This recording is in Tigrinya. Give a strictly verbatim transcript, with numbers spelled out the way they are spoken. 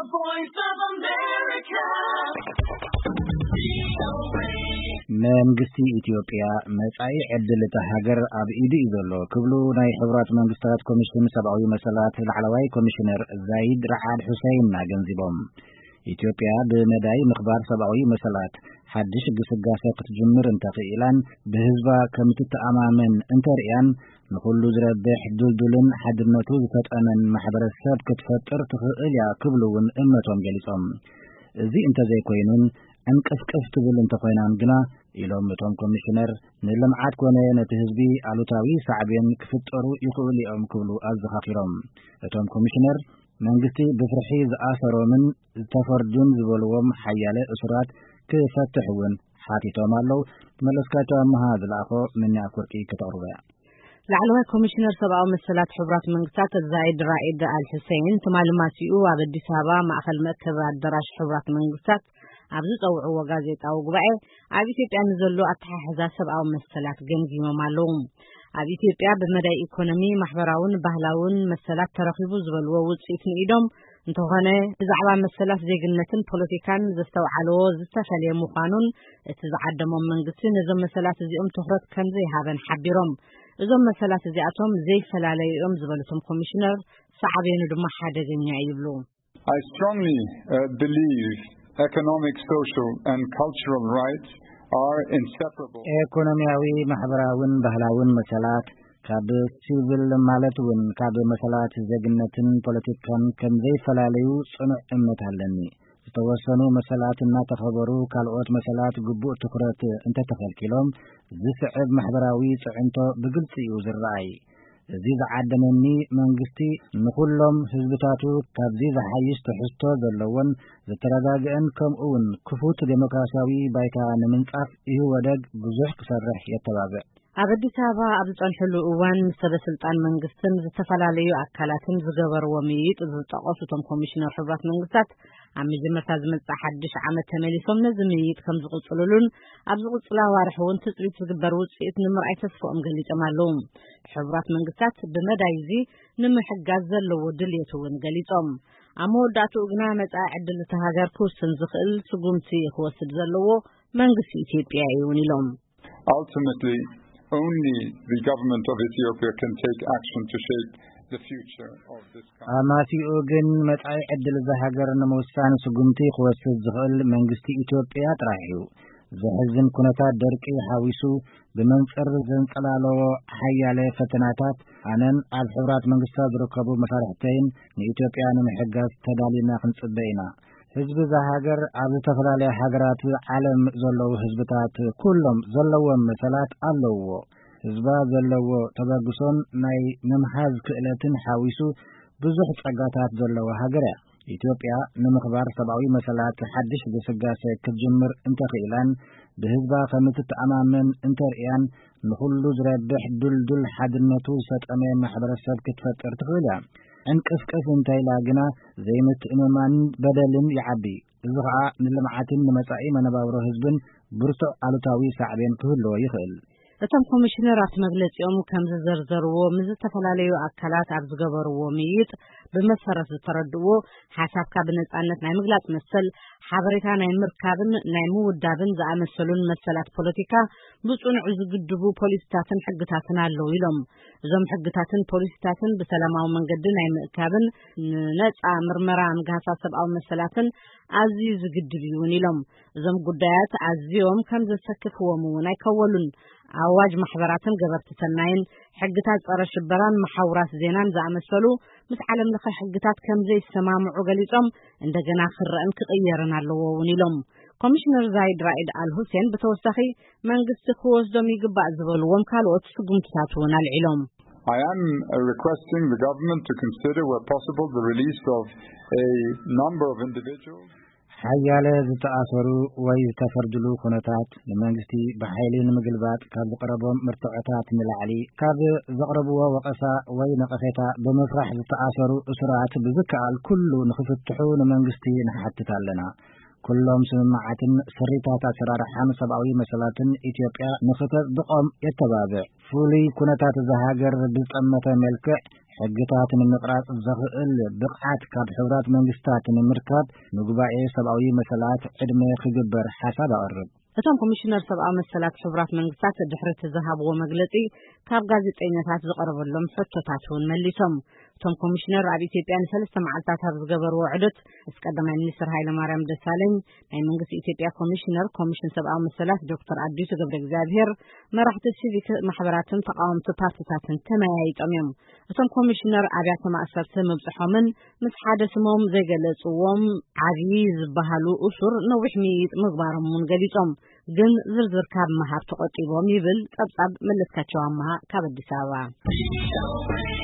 Voice of America. መንግስቲ ኢትዮጵያ መጻኢ ዕድል ተሃገር ኣብ ኢዱ ዘሎ ክብሉ ናይ ሕብራት መንግስታት ኮሚሽን ሰብአዊ መሰላት ላዕለዋይ ኮሚሽነር ዛይድ ረዓድ ሁሴይን ናገንዚቦም ኢትዮጵያ ብመዳይ ምኽባር ሰብአዊ መሰላት ሓድሽ ግስጋሴ ክትጅምር እንተኽኢላን ብህዝባ ከምትተኣማመን እንተርያን ንኹሉ ዝረብሕ ድልድልን ሓድነቱ ዝፈጠመን ማሕበረሰብ ክትፈጥር ትኽእል እያ ክብሉውን እምነቶም ገሊጾም እዚ እንተዘይኮይኑን እንቅስቅስ ትብል እንተኾይናን ግና ኢሎም እቶም ኮሚሽነር ንልምዓት ኮነ ነቲ ህዝቢ አሉታዊ ሳዕቤን ክፍጠሩ ይኽእሉ እዮም ክብሉ ኣዘኻኺሮም እቶም ኮሚሽነር መንግስቲ ብፍርሒ ዝኣሰሮምን ዝተፈርዱን ዝበልዎም ሓያለ እስራት ክፈትሕውን ሓቲቶም ኣለው መለስካቸው ኣመሃ ዝለኣኾ ምንያ ኩርቂ ከተቕርበ ላዕለዋይ ኮሚሽነር ሰብአዊ መሰላት ሕብራት መንግስታት ዛይድ ራኢድ አል ሁሴይን ትማልማሲኡ ኣብ አዲስ አበባ ማእከል መእከብ አዳራሽ ሕብራት መንግስታት ኣብ ዝፀውዕዎ ጋዜጣዊ ጉባኤ ኣብ ኢትዮጵያ ንዘሎ ኣተሓሕዛ ሰብአዊ መሰላት ገምጊሞም ኣለው ኣብ ኢትዮጵያ ብመዳይ ኢኮኖሚ ማሕበራውን ባህላውን መሰላት ተረኺቡ ዝበልዎ ውፅኢት ንኢዶም እንተኾነ ብዛዕባ መሰላት ዜግነትን ፖለቲካን ዘስተውዓለዎ ዝተፈለየ ምዃኑን እቲ ዝዓደሞም መንግስቲ ነዞም መሰላት እዚኦም ትኹረት ከምዘይሃበን ሓቢሮም እዞም መሰላት እዚኣቶም ዘይፈላለዩኦም ዝበሉቶም ኮሚሽነር ሳዕቤኑ ድማ ሓደገኛ ይብሉ I strongly uh, believe economic, social and cultural rights are inseparable. ኢኮኖሚያዊ ማሕበራውን ባህላውን መሰላት ካብ ሲቪል ማለትውን ካብ መሰላት ዜግነትን ፖለቲካን ከምዘይፈላለዩ ጽኑዕ እምነት ኣለኒ ዝተወሰኑ መሰላት እናተኸበሩ ካልኦት መሰላት ግቡእ ትኩረት እንተተኸልኪሎም ዝስዕብ ማሕበራዊ ጽዕንቶ ብግልጽ እዩ ዝረአይ እዚ ዝዓደመኒ መንግስቲ ንኹሎም ህዝብታቱ ካብዚ ዝሓይሽ ትሕዝቶ ዘለዎን ዝተረጋግአን ከምኡውን ክፉት ዴሞክራሲያዊ ባይታ ንምንጻፍ ይወደግ ብዙሕ ክሰርሕ የተባብዕ ኣብ አዲስ አበባ ኣብ ዝጸንሐሉ እዋን ሰበስልጣን መንግስትን ዝተፈላለዩ ኣካላትን ዝገበርዎ ምይይጥ ዝጠቐሱ እቶም ኮሚሽነር ሕብራት መንግስታት ኣብ መጀመርታ ዝመጽእ ሓድሽ ዓመት ተመሊሶም ነዚ ምይይጥ ከም ዝቕጽሉሉን ኣብ ዝቕጽላ ዋርሕ እውን ትጽቢት ዝግበር ውፅኢት ንምርኣይ ተስፎኦም ገሊፆም ኣለው ሕብራት መንግስታት ብመዳይ እዚ ንምሕጋዝ ዘለዎ ድልየት እውን ገሊፆም ኣብ መወዳእትኡ ግና መጻኢ ዕድል እቲ ሃገር ክውስን ዝኽእል ስጉምቲ ክወስድ ዘለዎ መንግስቲ ኢትዮጵያ እዩ ኢሎም Ultimately, only the government of Ethiopia can take action to shape the future of this country. አማሲኡ ግን መጻኢ ዕድል ዝሃገር ንምውሳን ስጉምቲ ክወስድ ዝኽእል መንግስቲ ኢትዮጵያ ጥራሕ እዩ ዝሕዝን ኩነታት ደርቂ ሓዊሱ ብመንጽር ዘንጸላለዎ ሓያለ ፈተናታት ኣነን ኣብ ሕብራት መንግስታት ዝርከቡ መሳርሕተይን ንኢትዮጵያ ንምሕጋዝ ተዳሊና ክንጽበ ኢና ህዝቢ ዝሃገር ኣብ ዝተፈላለዩ ሃገራት ዓለም ዘለዉ ህዝብታት ኩሎም ዘለዎም መሰላት ኣለዎ ህዝባ ዘለዎ ተበግሶን ናይ ምምሃዝ ክእለትን ሓዊሱ ብዙሕ ጸጋታት ዘለዎ ሃገር እያ ኢትዮጵያ ንምኽባር ሰብአዊ መሰላት ሓድሽ ግስጋሴ ክትጅምር እንተኽኢላን ብህዝባ ከምትተኣማመን እንተርያን ንኹሉ ዝረብሕ ድልድል ሓድነቱ ዝፈጠመ ማሕበረሰብ ክትፈጥር ትኽእል እያ እንቅስቅስ እንተይላ ግና ዘይምትእምማን በደልን ይዓቢ እዚ ከዓ ንልምዓትን ንመጻኢ መነባብሮ ህዝብን ብርቱዕ አሉታዊ ሳዕቤን ክህልዎ ይኽእል እቶም ኮሚሽነራት መግለጺኦም ከም ዝዘርዘርዎ ምዝተፈላለዩ ኣካላት ኣብ ዝገበርዎ ምይይጥ ብመሰረት ዝተረድእዎ ሓሳብካ ብነጻነት ናይ ምግላጽ መሰል ሓበሬታ ናይ ምርካብን ናይ ምውዳብን ዝኣመሰሉን መሰላት ፖለቲካ ብጽኑዕ ዝግድቡ ፖሊሲታትን ሕግታትን ኣለዉ ኢሎም እዞም ሕግታትን ፖሊሲታትን ብሰላማዊ መንገዲ ናይ ምእካብን ነጻ ምርመራ ምግሃሳ ሰብአዊ መሰላትን ኣዝዩ ዝግድብ ይውን ኢሎም እዞም ጉዳያት ኣዝዮም ከም ዘሰክፍዎም እውን ኣይከወሉን አዋጅ ማሕበራትን ገበርቲ ሰናይን ሕግታት ጸረ ሽበራን ማሕውራት ዜናን ዝኣመሰሉ ምስ ዓለም ለኸ ሕግታት ከም ዘይሰማምዑ ገሊጾም እንደገና ክረአን ክቕየርን ኣለዎ ኢሎም ኮሚሽነር ዛይድ ራኢድ አል ሁሴን በተወሳኺ መንግስቲ ክወስዶም ይግባእ ዝበልዎም ካልኦት ስጉምትታት እውን ኣልዒሎም I am uh, requesting the government to consider where possible the release of a number of individuals ሓያለ ዝተኣሰሩ ወይ ዝተፈርድሉ ኩነታት ንመንግስቲ ብሓይሊ ንምግልባጥ ካብ ዝቐረቦም ምርትዖታት ንላዕሊ ካብ ዘቕረብዎ ወቀሳ ወይ ነቐፌታ ብምፍራሕ ዝተኣሰሩ እስራት ብዝከኣል ኩሉ ንኽፍትሑ ንመንግስቲ ንሓትት ኣለና ኩሎም ስምምዓትን ስሪታት ኣሰራርሓን ሰብአዊ መሰላትን ኢትዮጵያ ንኽተጽድቆም የተባብዕ ፍሉይ ኩነታት ዝሃገር ብዝጠመተ መልክዕ ሕግታት ንምቅራጽ ዝኽእል ብቕዓት ካብ ሕብራት መንግስታት ንምርካብ ንጉባኤ ሰብኣዊ መሰላት ዕድመ ክግበር ሓሳብ ኣቕርብ። እቶም ኮሚሽነር ሰብኣዊ መሰላት ሕብራት መንግስታት ድሕሪ ዝሃብዎ መግለጺ ካብ ጋዜጠኛታት ዝቐርበሎም ሕቶታት እውን መሊሶም እቶም ኮሚሽነር ኣብ ኢትዮጵያ ንሰለስተ መዓልታት ኣብ ዝገበርዎ ዑደት ቀዳማይ ሚኒስትር ሃይለማርያም ደሳለኝ ናይ መንግስቲ ኢትዮጵያ ኮሚሽነር ኮሚሽን ሰብኣዊ መሰላት ዶክተር አዲሱ ገብረ እግዚአብሔር መራሕቲ ሲቪክ ማሕበራትን ተቃወምቲ ፓርቲታትን ተመያይጦም እዮም። እቶም ኮሚሽነር ኣብያተ ማእሰርቲ ምብጽሖምን ምስ ሓደ ስሞም ዘይገለጽዎም ዓብዪ ዝበሃሉ እሱር ነዊሕ ሚይጥ ምግባሮም እውን ገሊጾም ግን ዝርዝር ካብ መሃብ ተቆጢቦም ይብል ጸብጻብ መለስካቸው ኣማሃ ካብ አዲስ አበባ